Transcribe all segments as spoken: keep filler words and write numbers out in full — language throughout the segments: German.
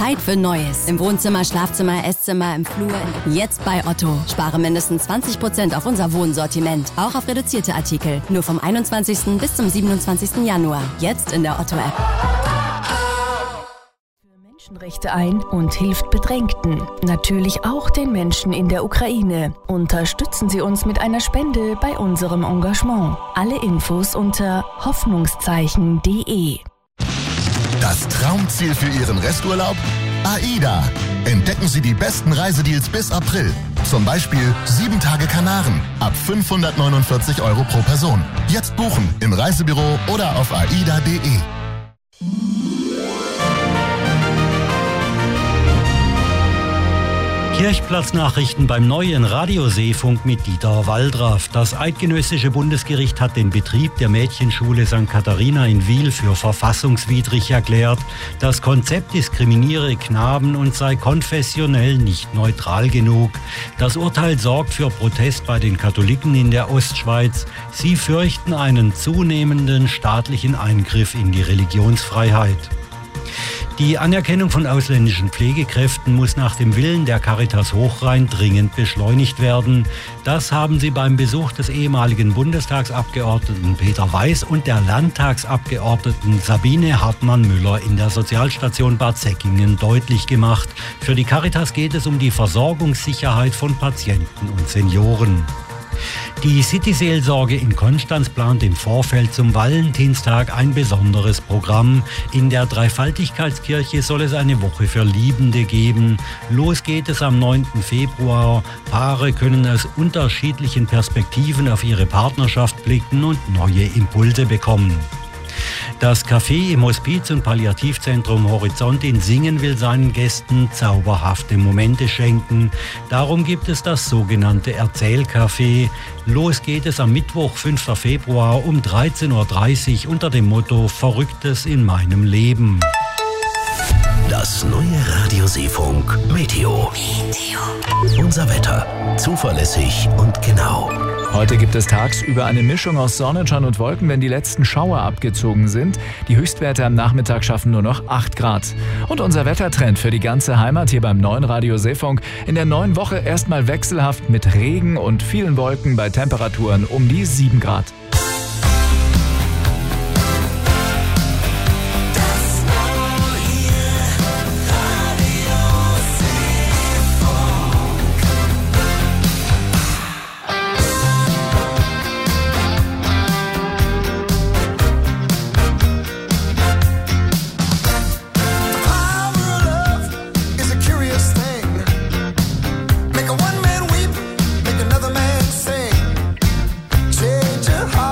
Zeit für Neues. Im Wohnzimmer, Schlafzimmer, Esszimmer, im Flur. Jetzt bei Otto. Spare mindestens zwanzig Prozent auf unser Wohnsortiment. Auch auf reduzierte Artikel. Nur vom einundzwanzigsten bis zum siebenundzwanzigsten Januar. Jetzt in der Otto-App. Menschenrechte ein und hilft Bedrängten. Natürlich auch den Menschen in der Ukraine. Unterstützen Sie uns mit einer Spende bei unserem Engagement. Alle Infos unter hoffnungszeichen punkt de. Das Traumziel für Ihren Resturlaub? AIDA. Entdecken Sie die besten Reisedeals bis April. Zum Beispiel sieben Tage Kanaren ab fünfhundertneunundvierzig Euro pro Person. Jetzt buchen im Reisebüro oder auf aida punkt de. Kirchplatznachrichten beim neuen Radioseefunk mit Dieter Waldraff. Das Eidgenössische Bundesgericht hat den Betrieb der Mädchenschule Sankt Katharina in Wil für verfassungswidrig erklärt. Das Konzept diskriminiere Knaben und sei konfessionell nicht neutral genug. Das Urteil sorgt für Protest bei den Katholiken in der Ostschweiz. Sie fürchten einen zunehmenden staatlichen Eingriff in die Religionsfreiheit. Die Anerkennung von ausländischen Pflegekräften muss nach dem Willen der Caritas Hochrhein dringend beschleunigt werden. Das haben sie beim Besuch des ehemaligen Bundestagsabgeordneten Peter Weiß und der Landtagsabgeordneten Sabine Hartmann-Müller in der Sozialstation Bad Säckingen deutlich gemacht. Für die Caritas geht es um die Versorgungssicherheit von Patienten und Senioren. Die City-Seelsorge in Konstanz plant im Vorfeld zum Valentinstag ein besonderes Programm. In der Dreifaltigkeitskirche soll es eine Woche für Liebende geben. Los geht es am neunten Februar. Paare können aus unterschiedlichen Perspektiven auf ihre Partnerschaft blicken und neue Impulse bekommen. Das Café im Hospiz- und Palliativzentrum Horizont in Singen will seinen Gästen zauberhafte Momente schenken. Darum gibt es das sogenannte Erzählcafé. Los geht es am Mittwoch, fünften Februar um dreizehn Uhr dreißig unter dem Motto Verrücktes in meinem Leben. Das neue Radioseefunk Meteo. Meteo. Unser Wetter. Zuverlässig und genau. Heute gibt es tagsüber eine Mischung aus Sonnenschein und Wolken, wenn die letzten Schauer abgezogen sind. Die Höchstwerte am Nachmittag schaffen nur noch acht Grad. Und unser Wettertrend für die ganze Heimat hier beim neuen Radio Seefunk. In der neuen Woche erstmal wechselhaft mit Regen und vielen Wolken bei Temperaturen um die sieben Grad. Make a one man weep, make another man sing. Change your heart.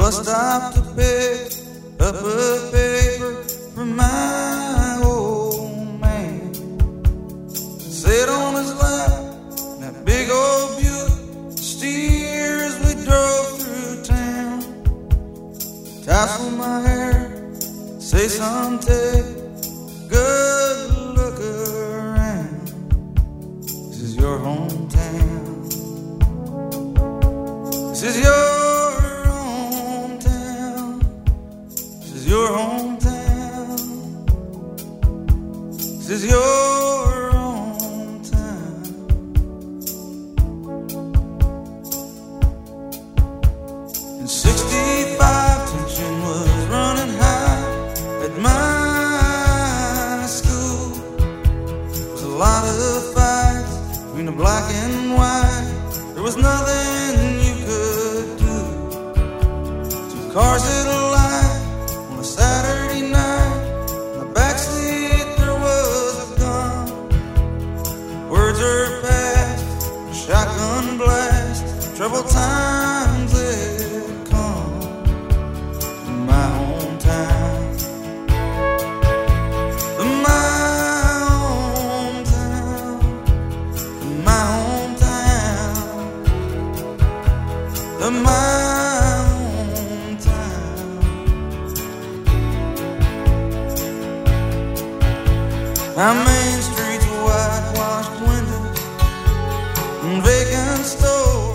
I stopped to pick up a paper from my old man. Sit on his lap, that big old Buick steers we drove through town. Tassel my hair, say son, take a good look around. This is your hometown. This is your hometown. This is your hometown. This is your hometown. In sixty-five, tension was running high at my school. There was a lot of fights between the black and white. There was nothing you could do. Two cars at a light on a Saturday night. In the backseat there was a gun. Words are past, a shotgun blast. Troubled times had come in my hometown. In my hometown. In my hometown. In my hometown. Our main streets, whitewashed windows and vacant stores.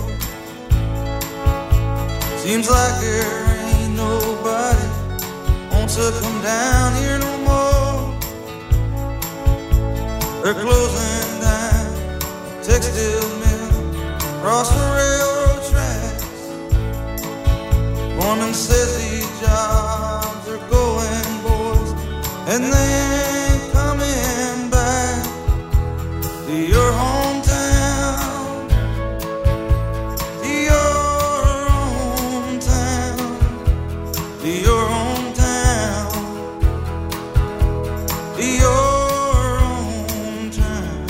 Seems like there ain't nobody wants to come down here no more. They're closing down the textile mill across the railroad tracks. Foreman says these jobs are going, boys, and they ain't coming back to your hometown, to your hometown, to your hometown, to your hometown.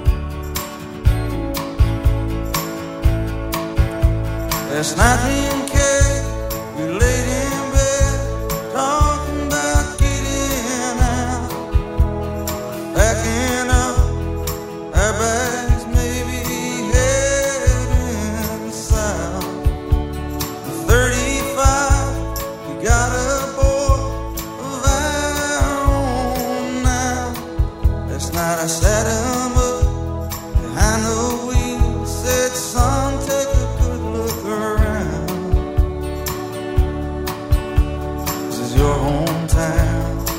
Last night me and Kay, we laid in bed talking about getting out, packing up our bags, maybe heading south. At thirty-five, we got a boy of our own now. Last night I sat him up behind the wheel, said, son, take a good look around. This is your hometown.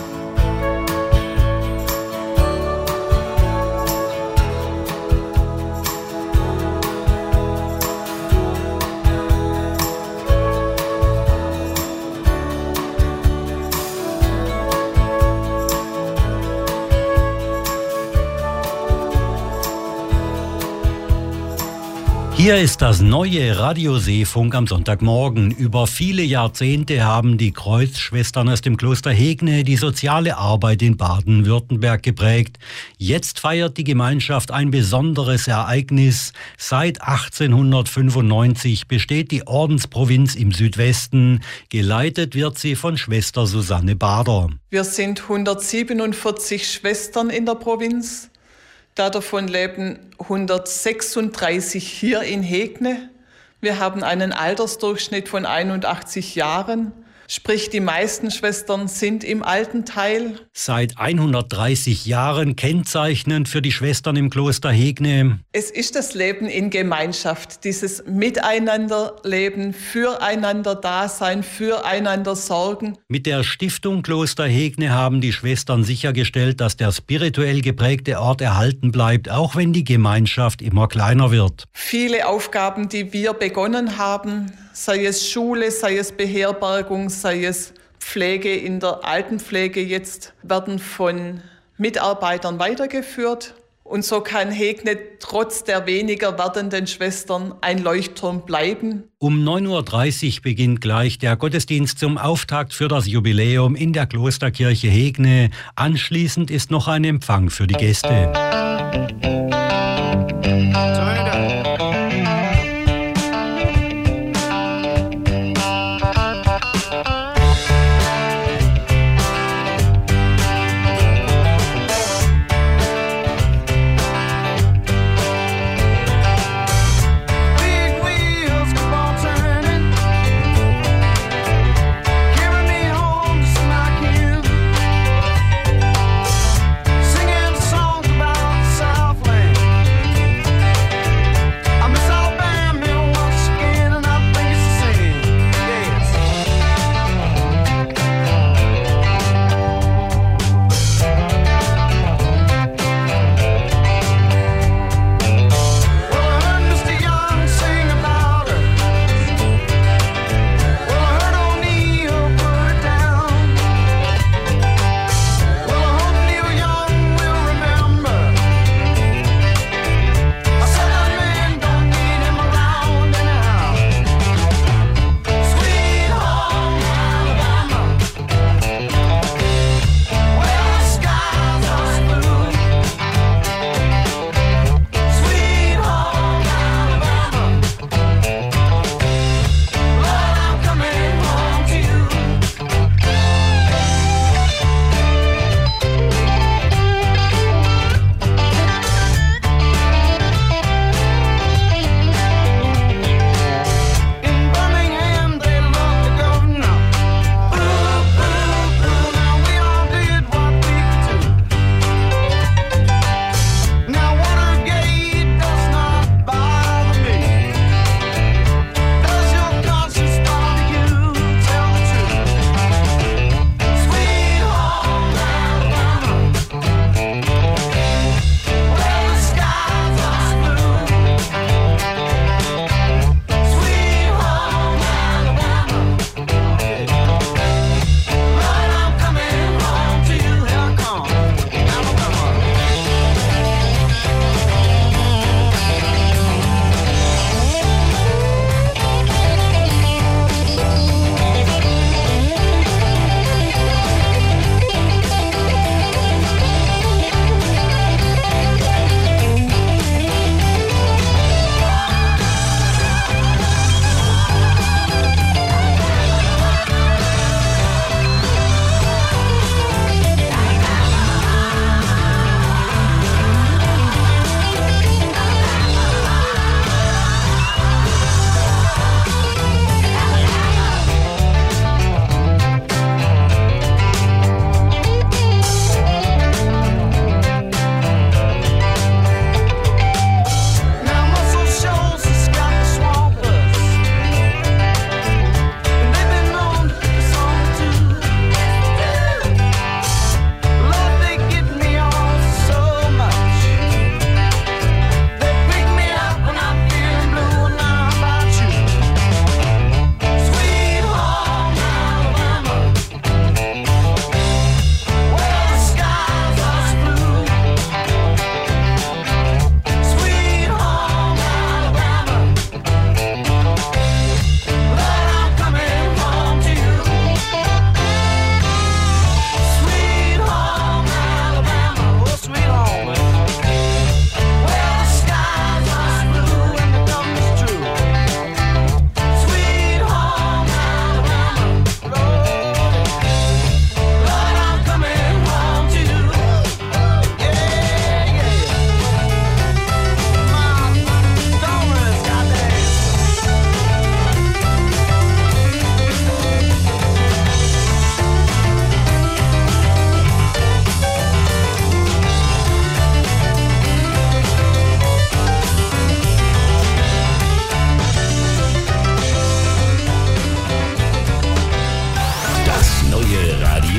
Hier ist das neue Radio Seefunk am Sonntagmorgen. Über viele Jahrzehnte haben die Kreuzschwestern aus dem Kloster Hegne die soziale Arbeit in Baden-Württemberg geprägt. Jetzt feiert die Gemeinschaft ein besonderes Ereignis. Seit achtzehnhundertfünfundneunzig besteht die Ordensprovinz im Südwesten. Geleitet wird sie von Schwester Susanne Bader. Wir sind hundertsiebenundvierzig Schwestern in der Provinz. Davon leben hundertsechsunddreißig hier in Hegne. Wir haben einen Altersdurchschnitt von einundachtzig Jahren. Sprich, die meisten Schwestern sind im alten Teil. Seit hundertdreißig Jahren kennzeichnend für die Schwestern im Kloster Hegne. Es ist das Leben in Gemeinschaft, dieses Miteinanderleben, füreinander Dasein, füreinander sorgen. Mit der Stiftung Kloster Hegne haben die Schwestern sichergestellt, dass der spirituell geprägte Ort erhalten bleibt, auch wenn die Gemeinschaft immer kleiner wird. Viele Aufgaben, die wir begonnen haben, sei es Schule, sei es Beherbergung, sei es Pflege in der Altenpflege, jetzt werden von Mitarbeitern weitergeführt. Und so kann Hegne trotz der weniger werdenden Schwestern ein Leuchtturm bleiben. Um neun Uhr dreißig beginnt gleich der Gottesdienst zum Auftakt für das Jubiläum in der Klosterkirche Hegne. Anschließend ist noch ein Empfang für die Gäste.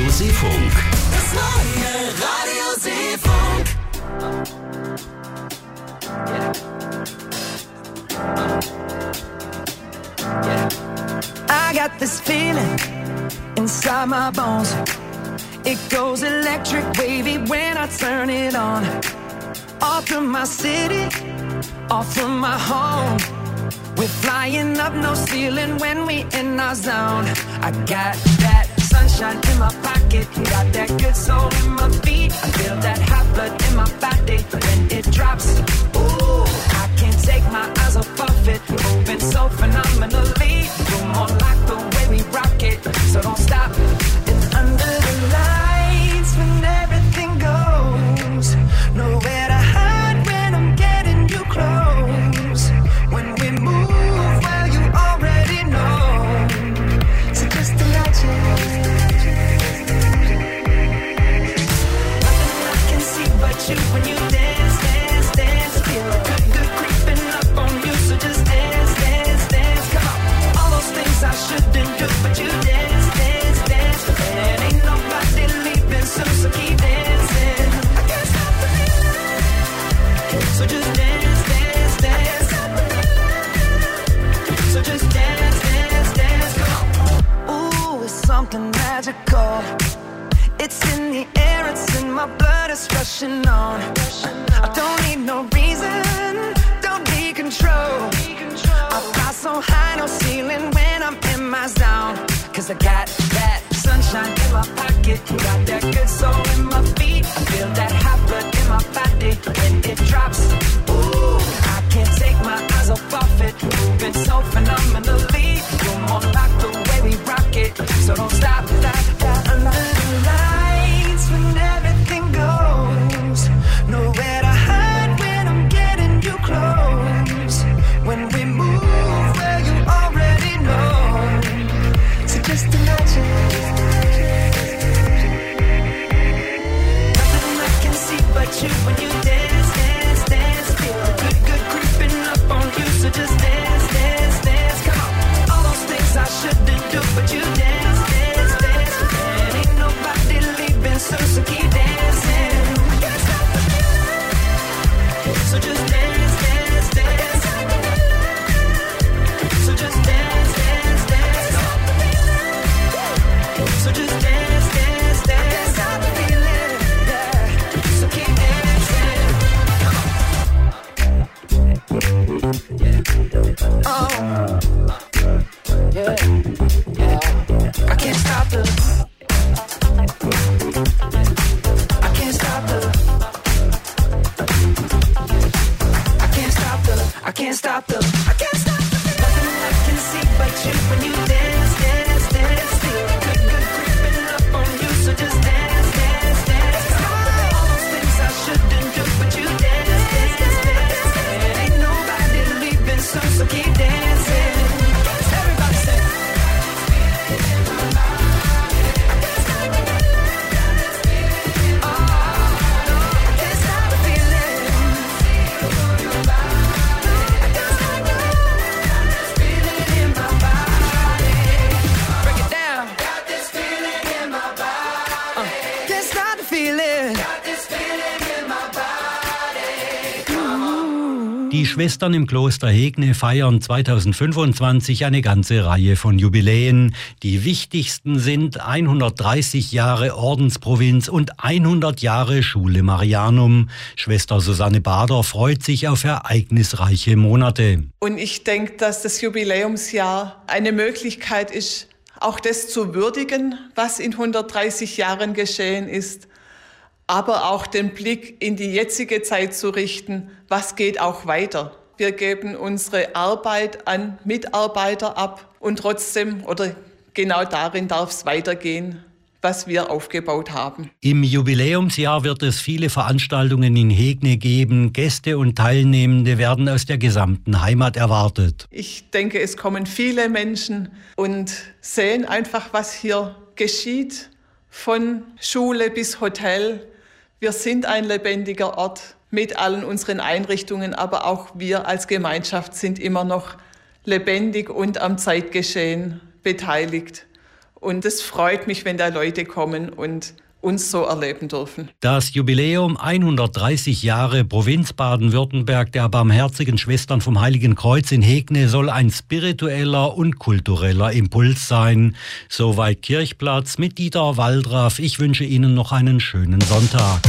Radio Seefunk. Das neue Radio Seefunk. I got this feeling inside my bones. It goes electric wavy when I turn it on. Off from my city, off from my home. We're flying up, no ceiling when we in our zone. I got that sunshine in my pocket, got that good soul in my feet. I feel that hot blood in my body when it drops. Ooh, I can't take my eyes off of it, moving so phenomenally. You're more like the way we rock it, so don't stop. And under the lights when everything goes, nowhere to hide when I'm getting you close. When we move, well, you already know. So just imagine. Nothing I can see but you when you dance, dance, dance. Feel good, good creeping up on you. So just dance, dance, dance. Come on. All those things I shouldn't do, but you dance, dance, dance. And ain't nobody leaving soon, so keep dancing. I can't stop the feeling. So just dance, dance, dance. So just dance, dance, dance, come on. Ooh, it's something magical. It's in the air, it's in my blood, it's rushing on. I don't need no reason, don't need control. I fly so high, no ceiling when I'm in my zone. Cause I got that sunshine in my pocket, got that good soul in my feet. I feel that hot blood in my body when it drops. Ooh, I can't take my eyes off of it, moving so phenomenally. You're more like the way we rock it, so don't stop, stop, stop. Under the lights when everything goes, nowhere to hide when I'm getting you close. When we move, well, you already know. So just imagine. Nothing I can see but you when you dance, dance, dance. Feel good, good creeping up on you. So just dance, dance, dance. Come on. All those things I shouldn't do, but you dance, dance, dance. And ain't nobody leaving soon, so keep dancing. I can't stop the feeling. So just dance, dance, dance. So just dance, dance, dance. So just dance, dance, dance. I can't stop the feeling. Yeah. So keep dancing. Oh, yeah, yeah. I can't stop the. I can't stop the. I can't stop the. I can't stop the. I can't stop the. Nothing I can see but you when you dance, dance, dance. Feel good, good creeping up on you. So just dance, dance, dance. All those things I shouldn't do, but you dance, dance, dance. And ain't nobody leaving soon, so keep dancing. Everybody say. Die Schwestern im Kloster Hegne feiern zweitausendfünfundzwanzig eine ganze Reihe von Jubiläen. Die wichtigsten sind hundertdreißig Jahre Ordensprovinz und hundert Jahre Schule Marianum. Schwester Susanne Bader freut sich auf ereignisreiche Monate. Und ich denke, dass das Jubiläumsjahr eine Möglichkeit ist, auch das zu würdigen, was in hundertdreißig Jahren geschehen ist, aber auch den Blick in die jetzige Zeit zu richten, was geht auch weiter. Wir geben unsere Arbeit an Mitarbeiter ab und trotzdem, oder genau darin darf es weitergehen, was wir aufgebaut haben. Im Jubiläumsjahr wird es viele Veranstaltungen in Hegne geben. Gäste und Teilnehmende werden aus der gesamten Heimat erwartet. Ich denke, es kommen viele Menschen und sehen einfach, was hier geschieht, von Schule bis Hotel. Wir sind ein lebendiger Ort mit allen unseren Einrichtungen, aber auch wir als Gemeinschaft sind immer noch lebendig und am Zeitgeschehen beteiligt. Und es freut mich, wenn da Leute kommen und uns so erleben dürfen. Das Jubiläum hundertdreißig Jahre Provinz Baden-Württemberg der Barmherzigen Schwestern vom Heiligen Kreuz in Hegne soll ein spiritueller und kultureller Impuls sein. Soweit Kirchplatz mit Dieter Waldraff. Ich wünsche Ihnen noch einen schönen Sonntag.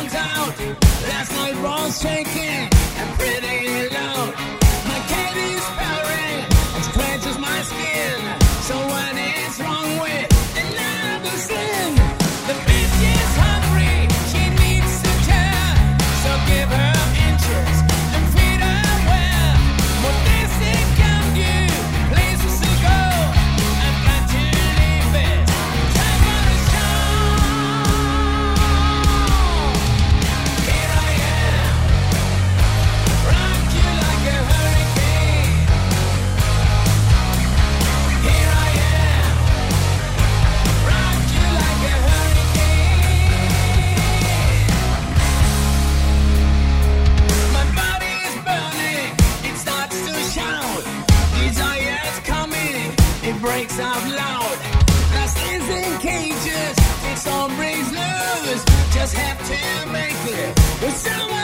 comes out. Last night was shaking and pretty loud. My cat is purring and scratches my skin. So what is wrong with another sin? The bitch is hungry, she needs to care. So give her inches and feed her well. More this it can do, places to go. I've got to leave it. Time for the show. Here I am, rock you like a hurricane. Here I am, rock you like a hurricane. My body is burning, it starts to shout. Desire's coming, it breaks out loud. Lust is in cages, it's all breaks loose. Just have to make it with someone.